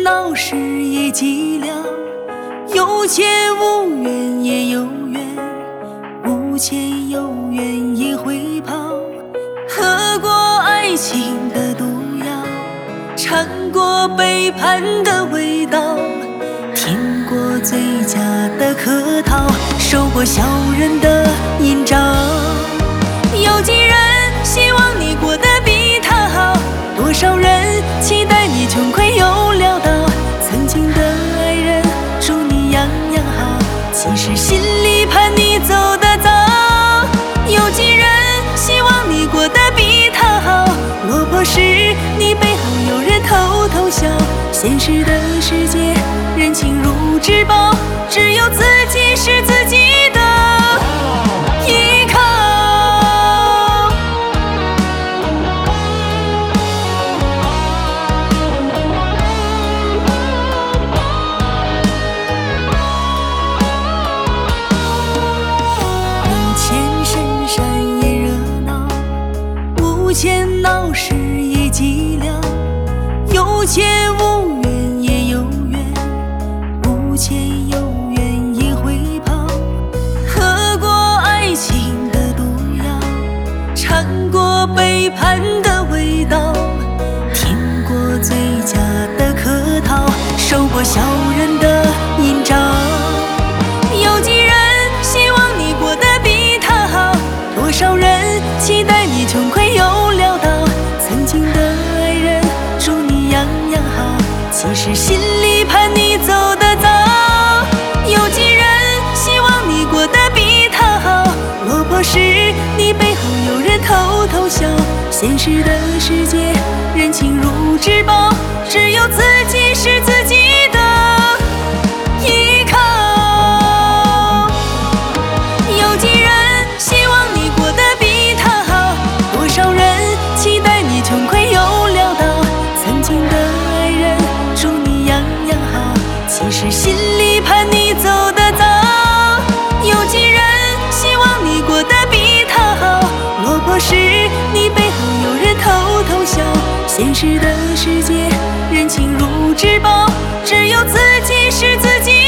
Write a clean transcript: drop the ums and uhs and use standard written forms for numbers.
闹市也寂寥，有钱无缘也有缘，无钱有缘也会跑。喝过爱情的毒药，尝过背叛的味道，听过最假的客套，受过小人的阴招。有几人希望你过得比他好，多少人期待你穷困又潦倒。曾经的爱人祝你样样好，其实心里盼你走得早。有几人希望你过得比他好，落魄时你背后有人偷偷笑。现实的世界人情如纸薄，只有自己是自己的依靠。有钱深山也热闹，无钱闹市也寂寥。有钱无缘也有缘，无钱有缘也会跑。喝过爱情的毒药，尝过背叛的味道，听过最假的客套，受过小人的阴招。有几人希望你过得比他好，多少人期待你穷困又潦倒。曾经的爱人祝你样样好，其实心里盼你走得早。有几人希望你过得比他好，落魄时你背后有人偷偷笑。现实的世界人情如纸薄，只有自己是自己的依靠。有几人希望你过得比他好，多少人期待你穷困又潦倒。曾经的爱人祝你样样好，其实心里盼你走得早。有几人希望你过得比他好，落魄时你背后有人偷偷笑。现实的世界人情如纸薄，只有自己是自己